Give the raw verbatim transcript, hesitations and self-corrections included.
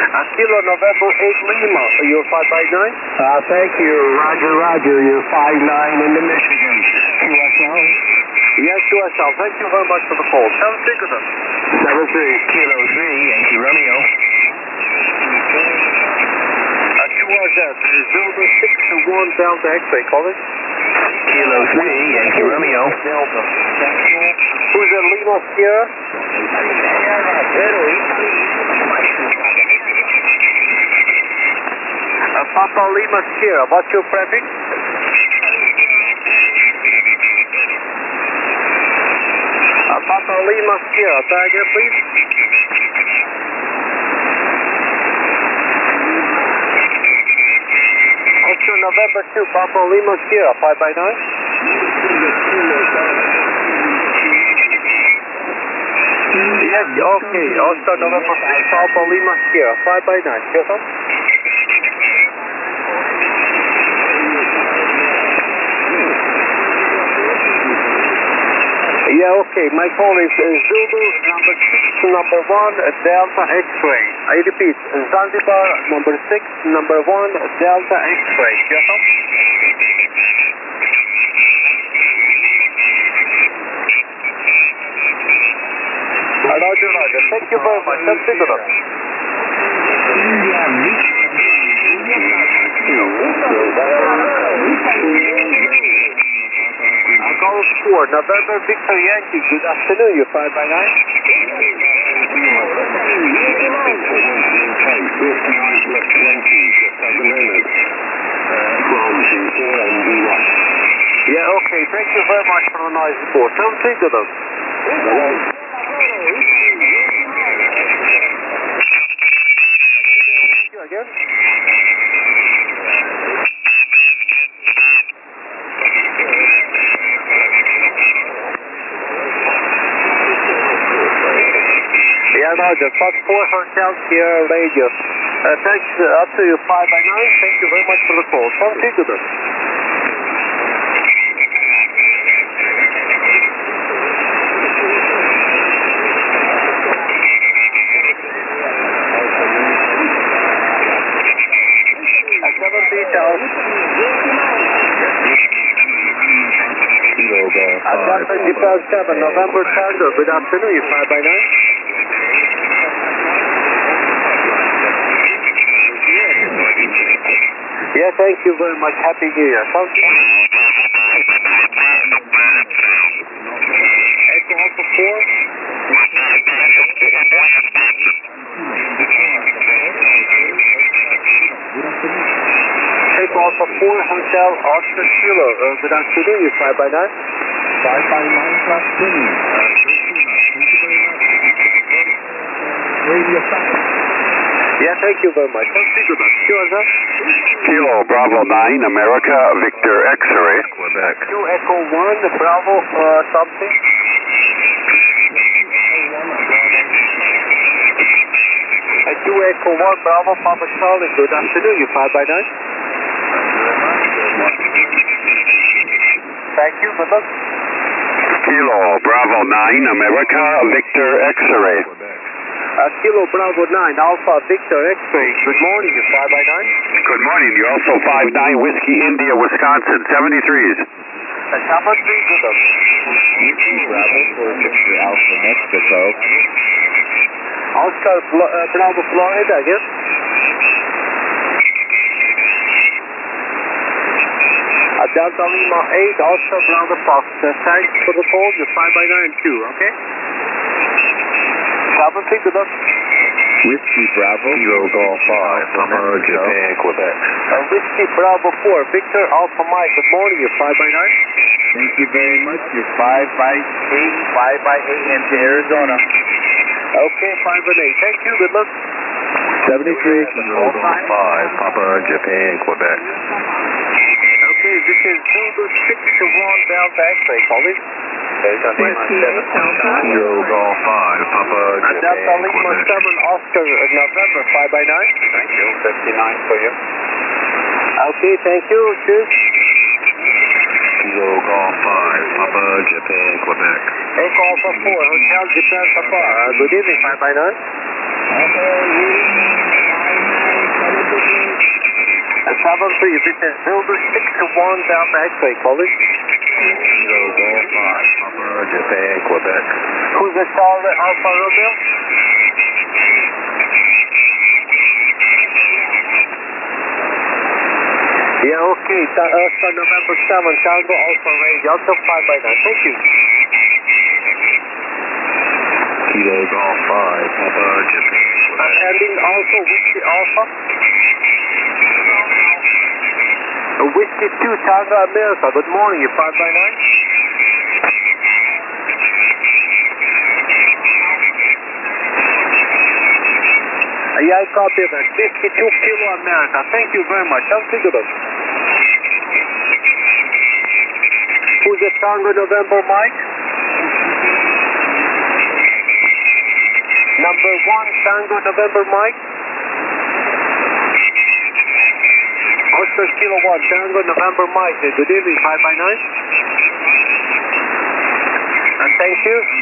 Uh, Kilo November eight Lima, you're five by nine? Uh, thank you. Roger, Roger. You're five nine into Michigan. Q S L? Yes, Q S L. Thank you very much for the call. seven three, good luck. seven three. Kilo three, Yankee Romeo. Uh, Q R Z, Zulu six one Delta X-ray, calling. Kilo three, Yankee Romeo. Delta. Who's in Lima, Sierra? Uh, Papa Lima, Sierra, what's your prefix? Uh, Papa Lima, Sierra, try again, please. Oscar November two, Papa Lima, Sierra, five by nine. Yes, okay, Oscar November two, Papa Lima, Sierra, five by nine. Yes, sir? Yeah, okay, my call is uh, Zulu number six, number one, Delta X-ray. I repeat, Zanzibar number six, number one, Delta X-ray. Yes, sir? Uh, Roger, Roger. Thank you very much. That's it, good. Uh, Golf four, November Victor Yankee. Good afternoon, you five by nine. Yeah, okay. Thank you very much for the noise report. Don't think of them. Thank you again. Yeah, no, just Fox four Hotel Sierra Radio. Uh, thanks, uh, up to you five by nine. Thank you very much for the call. Don't think of them. seven details. Delta Japan seven, November Tango. Good afternoon, you five by nine. Yeah, thank you very much. Happy New Year. Thank you. Echo Alpha four. Echo Alpha four, Hotel Oscar Kilo. Uh, good afternoon, you five by nine. five by nine plus three. Radio five. Yeah, thank you very much. Thank you very much. Sure, Kilo Bravo nine, America, Victor X-ray, Quebec. Q Echo one, Bravo uh, something. Uh, Q Echo one, Bravo, Papa Charlie. Good afternoon, you five by nine. Thank you, good luck. Kilo Bravo nine, America, Victor X-ray. Uh, Kilo Bravo nine, Alpha Victor X-ray. Good morning, you five by nine. Good morning, you're also five nine, Whiskey India, Wisconsin, seventy-threes. Uh, seventy-three, good luck. Bravo for Victor Alpha Mexico. Oscar Flo- uh, Bravo Florida, I guess. Uh, Delta Lima eight, Oscar Bravo Fox. Uh, thanks for the call, you five by nine two, okay? seventy, good luck. Whiskey Bravo. Kilo Golf five, Papa Japan, Quebec. Uh, Whiskey Bravo four, Victor Alpha Mike. Good morning, you five by nine. Thank you very much. You're five by eight, five by eight into Arizona. Okay, five and eight. Thank you, good luck. seventy-three. Kilo Golf five, Papa Japan, Quebec. Okay, this is Zulu six to one Delta X-ray, calling. Kilo Golf five, Papa Uh, Delta Japan, Lima Quebec. seven, Oscar uh, November five by nine. Thank you, fifty-nine for you. Okay, thank you. Cheers. Kilo Golf five, Papa Japan, Quebec. Echo Alpha four, Hotel Japan Safari. Uh, good evening, five by nine. Okay, seven three, this is Zulu six one Delta X-ray, calling. Kilo Golf five, Papa Japan, Quebec. Who's the Charlie Alpha Romeo? Yeah, okay, Alpha November seven, Tango Alpha Ray, Delta five by nine, thank you. Kilo Golf five, Papa Japan, I'm Quebec. ending also Whiskey Alpha. Uh, Whiskey two, Tango America, good morning, you five by nine. Uh, yeah, I copy that, fifty-two Kilo America, thank you very much, I'll think of it. Who's the Tango November Mike? Number one, Tango November Mike. Oscar Kilo one, Tango November Mike. Good evening, five by nine. And thank you.